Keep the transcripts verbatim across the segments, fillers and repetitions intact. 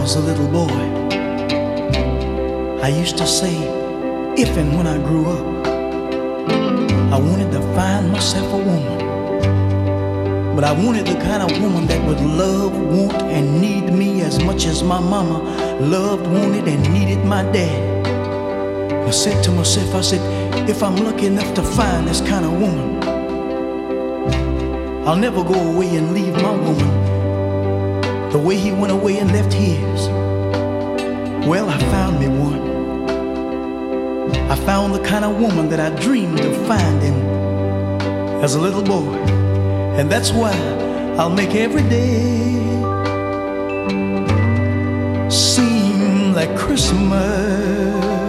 was a little boy, I used to say, if and when I grew up, I wanted to find myself a woman. But I wanted the kind of woman that would love, want, and need me as much as my mama loved, wanted, and needed my dad. I said to myself, I said, if I'm lucky enough to find this kind of woman, I'll never go away and leave my woman the way he went away and left his. Well, I found me one. I found the kind of woman that I dreamed of finding as a little boy. And that's why I'll make every day seem like Christmas.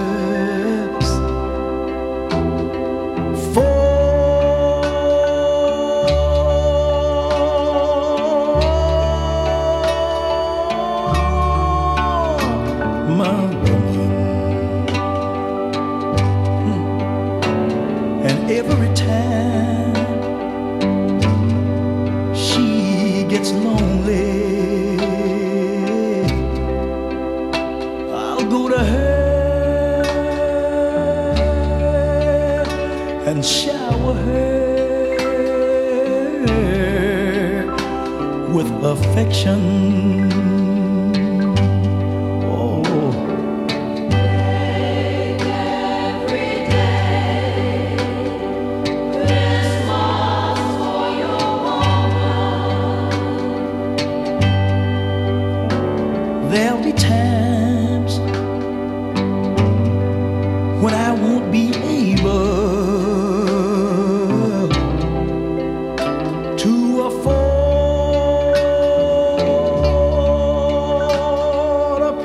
Every time she gets lonely, I'll go to her and shower her with affection. There'll be times when I won't be able to afford a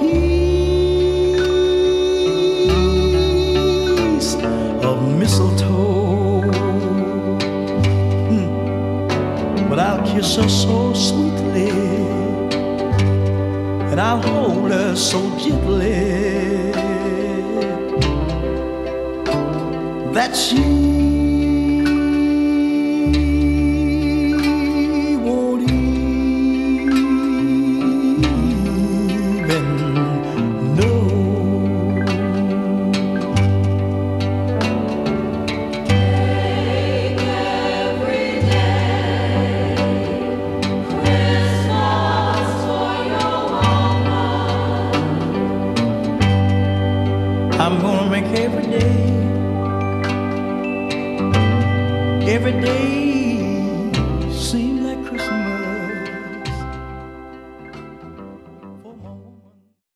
piece of mistletoe, hmm. But I'll kiss her so sweetly, and I'll hold her so gently that she won't even know. Take every day Christmas for your I'm gonna make every day, every day